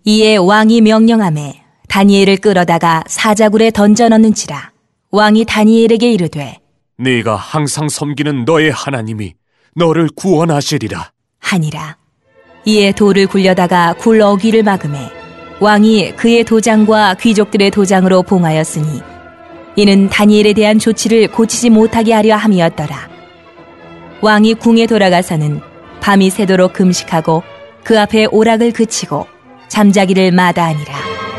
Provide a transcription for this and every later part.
이에 왕이 명령하매 다니엘을 끌어다가 사자굴에 던져 넣는지라. 왕이 다니엘에게 이르되 네가 항상 섬기는 너의 하나님이 너를 구원하시리라 하니라. 이에 돌을 굴려다가 굴 어귀를 막음에 왕이 그의 도장과 귀족들의 도장으로 봉하였으니 이는 다니엘에 대한 조치를 고치지 못하게 하려 함이었더라. 왕이 궁에 돌아가서는 밤이 새도록 금식하고 그 앞에 오락을 그치고 잠자기를 마다하니라.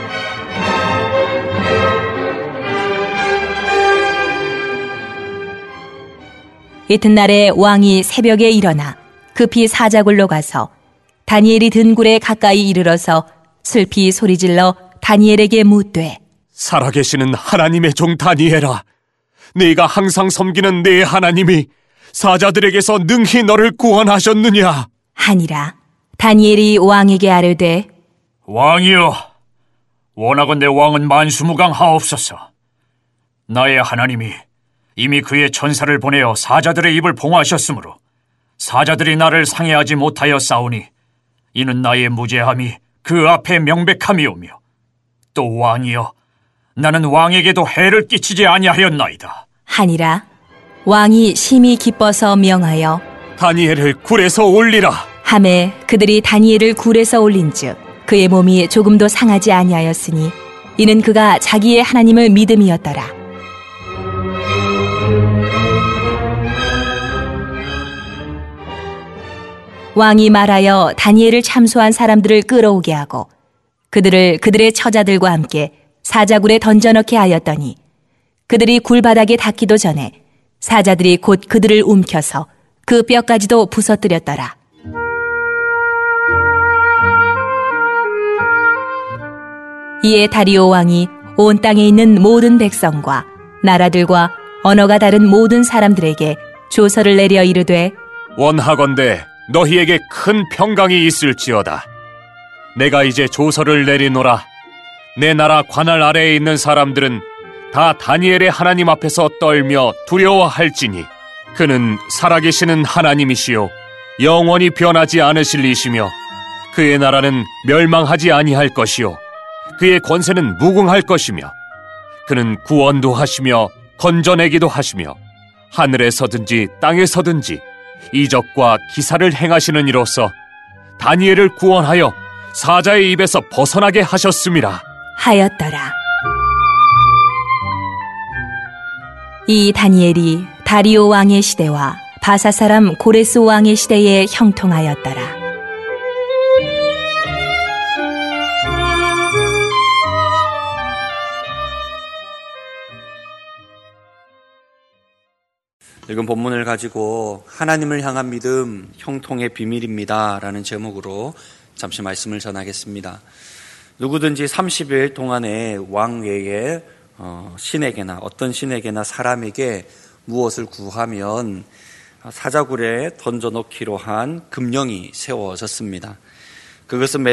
이튿날에 왕이 새벽에 일어나 급히 사자굴로 가서 다니엘이 든 굴에 가까이 이르러서 슬피 소리질러 다니엘에게 묻되 살아계시는 하나님의 종 다니엘아, 네가 항상 섬기는 네 하나님이 사자들에게서 능히 너를 구원하셨느냐 하니라. 다니엘이 왕에게 아뢰되 왕이여, 원하건대 왕은 만수무강하옵소서. 나의 하나님이 이미 그의 천사를 보내어 사자들의 입을 봉하셨으므로 사자들이 나를 상해하지 못하여 싸우니 이는 나의 무죄함이 그 앞에 명백함이오며, 또 왕이여, 나는 왕에게도 해를 끼치지 아니하였나이다 하니라. 왕이 심히 기뻐서 명하여 다니엘을 굴에서 올리라 하매 그들이 다니엘을 굴에서 올린즉 그의 몸이 조금도 상하지 아니하였으니 이는 그가 자기의 하나님을 믿음이었더라. 왕이 말하여 다니엘을 참소한 사람들을 끌어오게 하고 그들을 그들의 처자들과 함께 사자굴에 던져넣게 하였더니 그들이 굴바닥에 닿기도 전에 사자들이 곧 그들을 움켜서 그 뼈까지도 부서뜨렸더라. 이에 다리오 왕이 온 땅에 있는 모든 백성과 나라들과 언어가 다른 모든 사람들에게 조서를 내려 이르되 원하건대 너희에게 큰 평강이 있을지어다. 내가 이제 조서를 내리노라. 내 나라 관할 아래에 있는 사람들은 다 다니엘의 하나님 앞에서 떨며 두려워할지니 그는 살아계시는 하나님이시요 영원히 변하지 않으실 이시며 그의 나라는 멸망하지 아니할 것이요 그의 권세는 무궁할 것이며 그는 구원도 하시며 건져내기도 하시며 하늘에서든지 땅에서든지 이적과 기사를 행하시는 이로써 다니엘을 구원하여 사자의 입에서 벗어나게 하셨음이라 하였더라. 이 다니엘이 다리오 왕의 시대와 바사 사람 고레스 왕의 시대에 형통하였더라. 읽은 본문을 가지고 하나님을 향한 믿음, 형통의 비밀입니다 라는 제목으로 잠시 말씀을 전하겠습니다. 누구든지 30일 동안에 왕 외에 신에게나 어떤 신에게나 사람에게 무엇을 구하면 사자굴에 던져놓기로 한 금령이 세워졌습니다. 그것은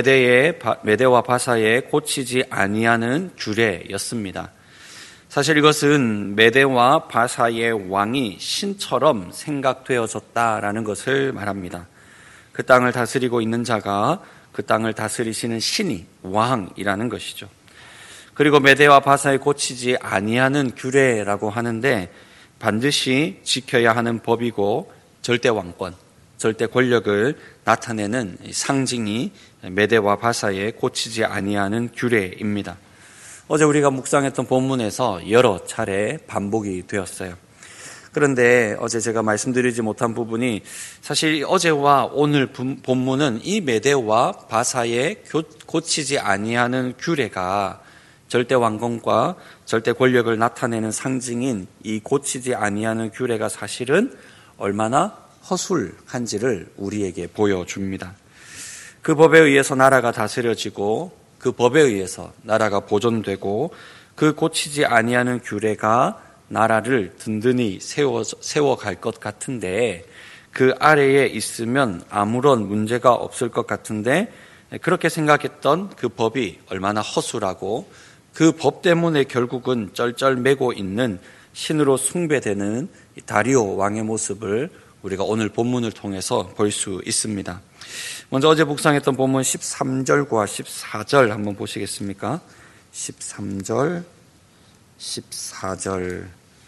메대와 바사에 고치지 아니하는 규례였습니다. 사실 이것은 메대와 바사의 왕이 신처럼 생각되어졌다라는 것을 말합니다. 그 땅을 다스리고 있는 자가 그 땅을 다스리시는 신이 왕이라는 것이죠. 그리고 메대와 바사에 고치지 아니하는 규례라고 하는데 반드시 지켜야 하는 법이고 절대 왕권, 절대 권력을 나타내는 상징이 메대와 바사에 고치지 아니하는 규례입니다. 어제 우리가 묵상했던 본문에서 여러 차례 반복이 되었어요. 그런데 어제 제가 말씀드리지 못한 부분이 사실 어제와 오늘 본문은 이 메대와 바사에 고치지 아니하는 규례가 절대 왕권과 절대 권력을 나타내는 상징인 이 고치지 아니하는 규례가 사실은 얼마나 허술한지를 우리에게 보여줍니다. 그 법에 의해서 나라가 다스려지고 그 법에 의해서 나라가 보존되고 그 고치지 아니하는 규례가 나라를 든든히 세워갈 것 같은데 그 아래에 있으면 아무런 문제가 없을 것 같은데 그렇게 생각했던 그 법이 얼마나 허술하고 그 법 때문에 결국은 쩔쩔매고 있는 신으로 숭배되는 다리오 왕의 모습을 우리가 오늘 본문을 통해서 볼 수 있습니다. 먼저 어제 묵상했던 본문 13절과 14절 한번 보시겠습니까? 13절, 14절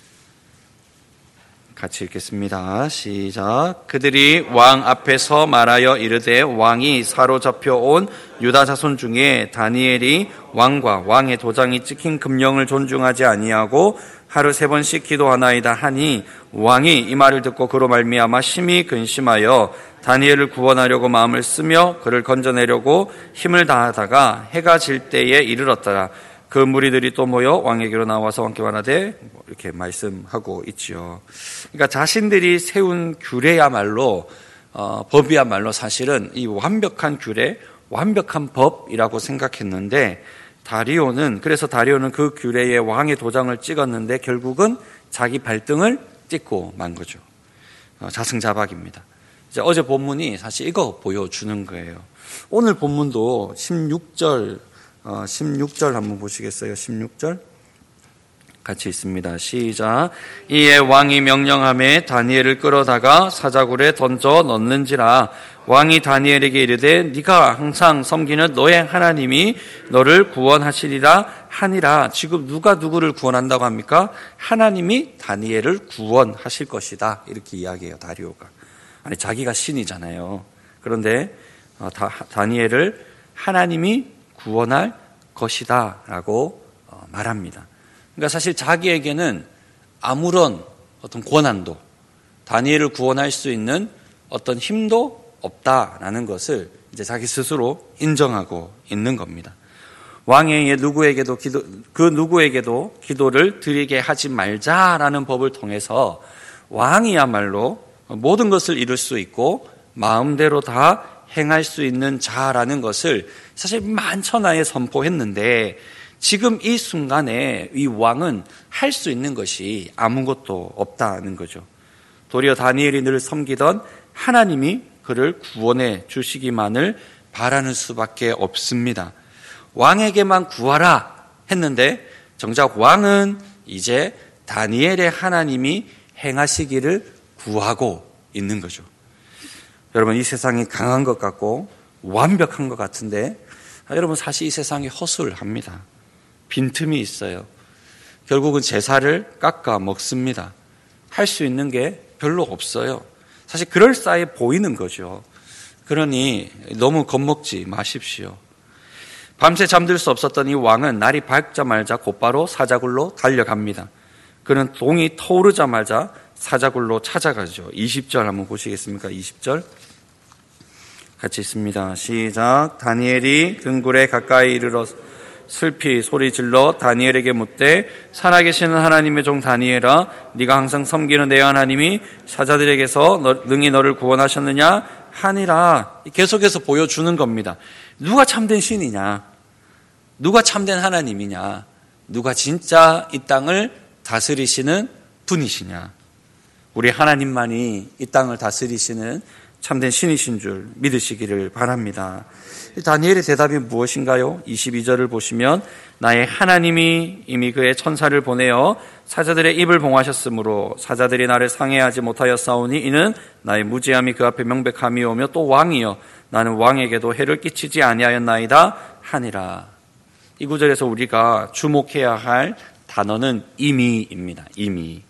같이 읽겠습니다. 시작. 그들이 왕 앞에서 말하여 이르되 왕이 사로잡혀 온 유다 자손 중에 다니엘이 왕과 왕의 도장이 찍힌 금령을 존중하지 아니하고 하루 3번씩 기도하나이다 하니 왕이 이 말을 듣고 그로 말미암아 심히 근심하여 다니엘을 구원하려고 마음을 쓰며 그를 건져내려고 힘을 다하다가 해가 질 때에 이르렀더라. 그 무리들이 또 모여 왕에게로 나와서 왕께 말하되 이렇게 말씀하고 있지요. 그러니까 자신들이 세운 규례야말로 법이야말로 사실은 이 완벽한 규례, 완벽한 법이라고 생각했는데 그래서 다리오는 그 규례에 왕의 도장을 찍었는데 결국은 자기 발등을 찍고 만 거죠. 자승자박입니다. 이제 어제 본문이 사실 이거 보여주는 거예요. 오늘 본문도 16절 한번 보시겠어요? 16절 같이 있습니다. 시작. 이에 왕이 명령하매 다니엘을 끌어다가 사자굴에 던져 넣는지라. 왕이 다니엘에게 이르되 네가 항상 섬기는 너의 하나님이 너를 구원하시리라 하니라. 지금 누가 누구를 구원한다고 합니까? 하나님이 다니엘을 구원하실 것이다. 이렇게 이야기해요. 다리오가. 아니 자기가 신이잖아요. 그런데 다니엘을 하나님이 구원할 것이다 라고 말합니다. 그러니까 사실 자기에게는 아무런 어떤 권한도 다니엘을 구원할 수 있는 어떤 힘도 없다라는 것을 이제 자기 스스로 인정하고 있는 겁니다. 왕의 누구에게도 기도를 드리게 하지 말자라는 법을 통해서 왕이야말로 모든 것을 이룰 수 있고 마음대로 다 행할 수 있는 자라는 것을 사실 만천하에 선포했는데 지금 이 순간에 이 왕은 할 수 있는 것이 아무것도 없다는 거죠. 도리어 다니엘이 늘 섬기던 하나님이 그를 구원해 주시기만을 바라는 수밖에 없습니다. 왕에게만 구하라 했는데 정작 왕은 이제 다니엘의 하나님이 행하시기를 구하고 있는 거죠. 여러분 이 세상이 강한 것 같고 완벽한 것 같은데 여러분 사실 이 세상이 허술합니다. 빈틈이 있어요. 결국은 제사를 깎아 먹습니다. 할 수 있는 게 별로 없어요. 사실 그럴싸해 보이는 거죠. 그러니 너무 겁먹지 마십시오. 밤새 잠들 수 없었던 이 왕은 날이 밝자마자 곧바로 사자굴로 달려갑니다. 그는 동이 터오르자마자 사자굴로 찾아가죠. 20절 한번 보시겠습니까? 20절 같이 있습니다. 시작. 다니엘이 등굴에 가까이 이르러 슬피 소리질러 다니엘에게 묻되 살아계시는 하나님의 종 다니엘아 네가 항상 섬기는 내 하나님이 사자들에게서 능히 너를 구원하셨느냐 하니라. 계속해서 보여주는 겁니다. 누가 참된 신이냐, 누가 참된 하나님이냐, 누가 진짜 이 땅을 다스리시는 분이시냐. 우리 하나님만이 이 땅을 다스리시는 참된 신이신 줄 믿으시기를 바랍니다. 다니엘의 대답이 무엇인가요? 22절을 보시면 나의 하나님이 이미 그의 천사를 보내어 사자들의 입을 봉하셨으므로 사자들이 나를 상해하지 못하였사오니 이는 나의 무지함이 그 앞에 명백함이오며 또 왕이여 나는 왕에게도 해를 끼치지 아니하였나이다 하니라. 이 구절에서 우리가 주목해야 할 단어는 이미입니다. 이미.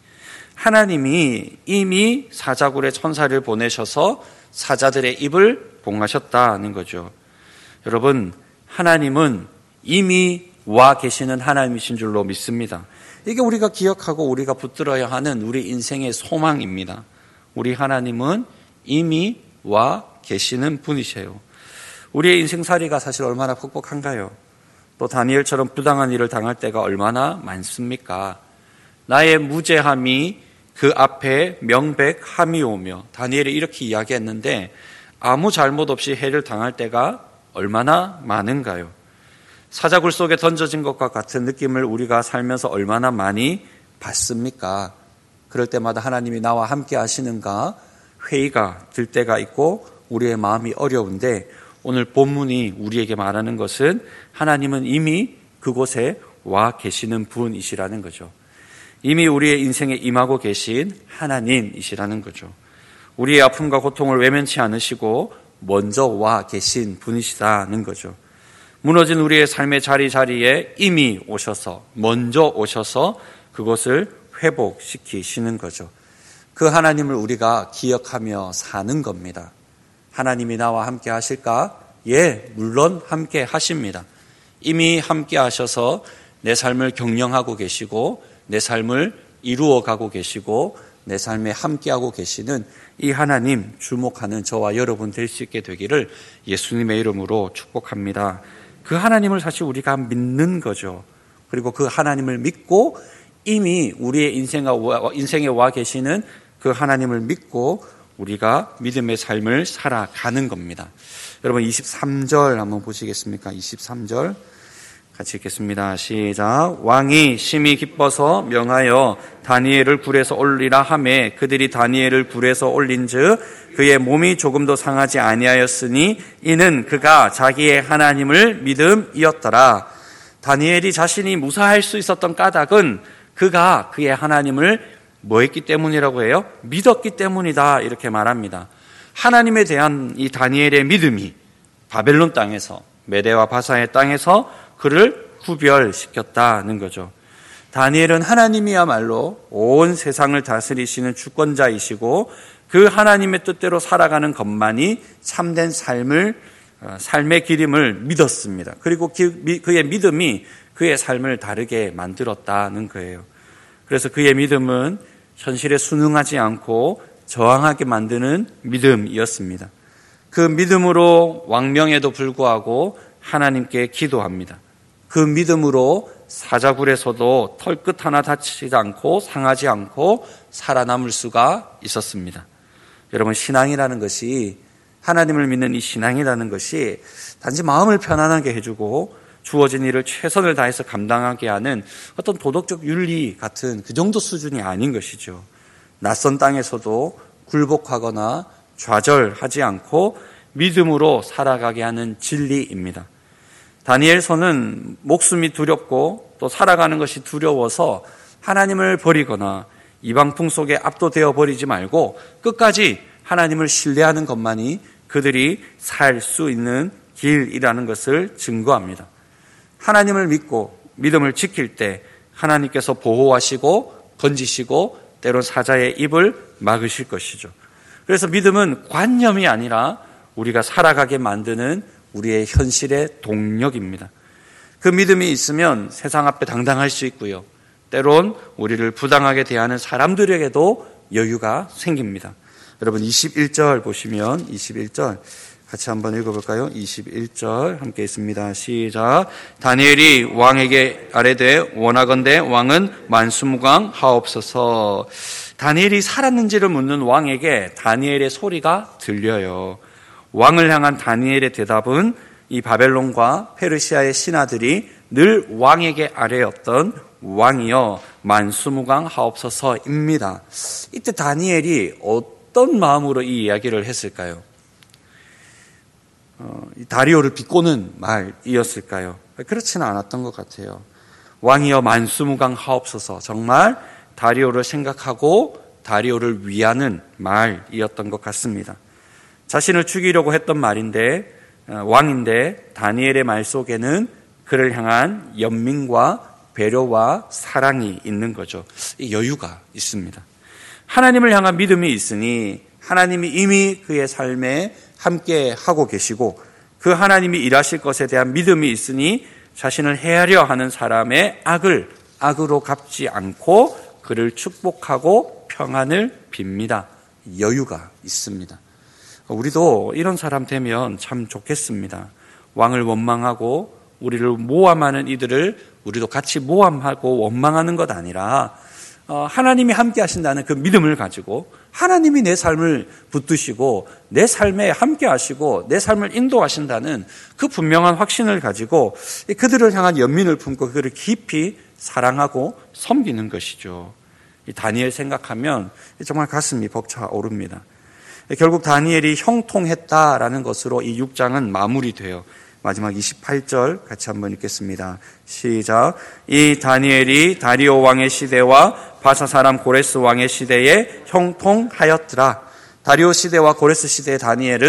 하나님이 이미 사자굴에 천사를 보내셔서 사자들의 입을 봉하셨다는 거죠. 여러분, 하나님은 이미 와 계시는 하나님이신 줄로 믿습니다. 이게 우리가 기억하고 우리가 붙들어야 하는 우리 인생의 소망입니다. 우리 하나님은 이미 와 계시는 분이세요. 우리의 인생살이가 사실 얼마나 퍽퍽한가요? 또 다니엘처럼 부당한 일을 당할 때가 얼마나 많습니까? 나의 무죄함이 그 앞에 명백함이 오며 다니엘이 이렇게 이야기했는데 아무 잘못 없이 해를 당할 때가 얼마나 많은가요? 사자굴 속에 던져진 것과 같은 느낌을 우리가 살면서 얼마나 많이 받습니까? 그럴 때마다 하나님이 나와 함께 하시는가 회의가 들 때가 있고 우리의 마음이 어려운데 오늘 본문이 우리에게 말하는 것은 하나님은 이미 그곳에 와 계시는 분이시라는 거죠. 이미 우리의 인생에 임하고 계신 하나님이시라는 거죠. 우리의 아픔과 고통을 외면치 않으시고 먼저 와 계신 분이시다는 거죠. 무너진 우리의 삶의 자리자리에 이미 오셔서, 먼저 오셔서 그것을 회복시키시는 거죠. 그 하나님을 우리가 기억하며 사는 겁니다. 하나님이 나와 함께 하실까? 예, 물론 함께 하십니다. 이미 함께 하셔서 내 삶을 경영하고 계시고 내 삶을 이루어가고 계시고 내 삶에 함께하고 계시는 이 하나님 주목하는 저와 여러분 될 수 있게 되기를 예수님의 이름으로 축복합니다. 그 하나님을 사실 우리가 믿는 거죠. 그리고 그 하나님을 믿고 이미 우리의 인생에 와 계시는 그 하나님을 믿고 우리가 믿음의 삶을 살아가는 겁니다. 여러분 23절 한번 보시겠습니까? 23절 같이 읽겠습니다. 시작. 왕이 심히 기뻐서 명하여 다니엘을 굴에서 올리라 하매 그들이 다니엘을 굴에서 올린즉 그의 몸이 조금도 상하지 아니하였으니 이는 그가 자기의 하나님을 믿음이었더라. 다니엘이 자신이 무사할 수 있었던 까닭은 그가 그의 하나님을 뭐했기 때문이라고 해요? 믿었기 때문이다 이렇게 말합니다. 하나님에 대한 이 다니엘의 믿음이 바벨론 땅에서 메대와 바사의 땅에서 그를 구별시켰다는 거죠. 다니엘은 하나님이야말로 온 세상을 다스리시는 주권자이시고 그 하나님의 뜻대로 살아가는 것만이 참된 삶의 길임을 믿었습니다. 그리고 그의 믿음이 그의 삶을 다르게 만들었다는 거예요. 그래서 그의 믿음은 현실에 순응하지 않고 저항하게 만드는 믿음이었습니다. 그 믿음으로 왕명에도 불구하고 하나님께 기도합니다. 그 믿음으로 사자굴에서도 털끝 하나 다치지 않고 상하지 않고 살아남을 수가 있었습니다. 여러분 신앙이라는 것이 하나님을 믿는 이 신앙이라는 것이 단지 마음을 편안하게 해주고 주어진 일을 최선을 다해서 감당하게 하는 어떤 도덕적 윤리 같은 그 정도 수준이 아닌 것이죠. 낯선 땅에서도 굴복하거나 좌절하지 않고 믿음으로 살아가게 하는 진리입니다. 다니엘서는 목숨이 두렵고 또 살아가는 것이 두려워서 하나님을 버리거나 이방풍 속에 압도되어 버리지 말고 끝까지 하나님을 신뢰하는 것만이 그들이 살 수 있는 길이라는 것을 증거합니다. 하나님을 믿고 믿음을 지킬 때 하나님께서 보호하시고 건지시고 때론 사자의 입을 막으실 것이죠. 그래서 믿음은 관념이 아니라 우리가 살아가게 만드는 우리의 현실의 동력입니다. 그 믿음이 있으면 세상 앞에 당당할 수 있고요. 때론 우리를 부당하게 대하는 사람들에게도 여유가 생깁니다. 여러분 21절 보시면 21절 같이 한번 읽어볼까요? 21절 함께 있습니다. 시작. 다니엘이 왕에게 아뢰되 원하건대 왕은 만수무강하옵소서. 다니엘이 살았는지를 묻는 왕에게 다니엘의 소리가 들려요. 왕을 향한 다니엘의 대답은 이 바벨론과 페르시아의 신하들이 늘 왕에게 아뢰었던 왕이여 만수무강하옵소서입니다. 이때 다니엘이 어떤 마음으로 이 이야기를 했을까요? 다리오를 비꼬는 말이었을까요? 그렇지는 않았던 것 같아요. 왕이여 만수무강하옵소서, 정말 다리오를 생각하고 다리오를 위하는 말이었던 것 같습니다. 자신을 죽이려고 했던 말인데 왕인데 다니엘의 말 속에는 그를 향한 연민과 배려와 사랑이 있는 거죠. 여유가 있습니다. 하나님을 향한 믿음이 있으니 하나님이 이미 그의 삶에 함께 하고 계시고 그 하나님이 일하실 것에 대한 믿음이 있으니 자신을 해하려 하는 사람의 악을 악으로 갚지 않고 그를 축복하고 평안을 빕니다. 여유가 있습니다. 우리도 이런 사람 되면 참 좋겠습니다. 왕을 원망하고 우리를 모함하는 이들을 우리도 같이 모함하고 원망하는 것 아니라 하나님이 함께 하신다는 그 믿음을 가지고 하나님이 내 삶을 붙드시고 내 삶에 함께 하시고 내 삶을 인도하신다는 그 분명한 확신을 가지고 그들을 향한 연민을 품고 그들을 깊이 사랑하고 섬기는 것이죠. 이 다니엘 생각하면 정말 가슴이 벅차오릅니다. 결국 다니엘이 형통했다라는 것으로 이 6장은 마무리돼요. 마지막 28절 같이 한번 읽겠습니다. 시작. 이 다니엘이 다리오 왕의 시대와 바사 사람 고레스 왕의 시대에 형통하였더라. 다리오 시대와 고레스 시대의 다니엘은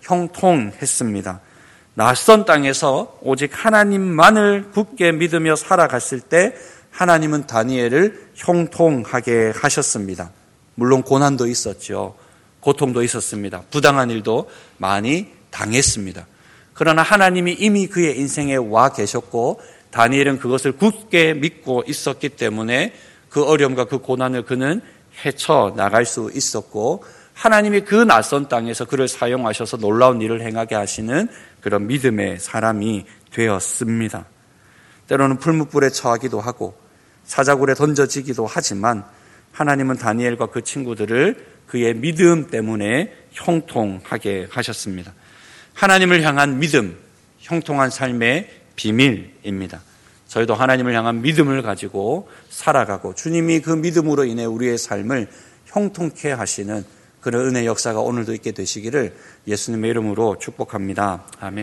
형통했습니다. 낯선 땅에서 오직 하나님만을 굳게 믿으며 살아갔을 때 하나님은 다니엘을 형통하게 하셨습니다. 물론 고난도 있었죠. 고통도 있었습니다. 부당한 일도 많이 당했습니다. 그러나 하나님이 이미 그의 인생에 와 계셨고 다니엘은 그것을 굳게 믿고 있었기 때문에 그 어려움과 그 고난을 그는 헤쳐나갈 수 있었고 하나님이 그 낯선 땅에서 그를 사용하셔서 놀라운 일을 행하게 하시는 그런 믿음의 사람이 되었습니다. 때로는 풀무불에 처하기도 하고 사자굴에 던져지기도 하지만 하나님은 다니엘과 그 친구들을 그의 믿음 때문에 형통하게 하셨습니다. 하나님을 향한 믿음, 형통한 삶의 비밀입니다. 저희도 하나님을 향한 믿음을 가지고 살아가고 주님이 그 믿음으로 인해 우리의 삶을 형통케 하시는 그런 은혜의 역사가 오늘도 있게 되시기를 예수님의 이름으로 축복합니다. 아멘.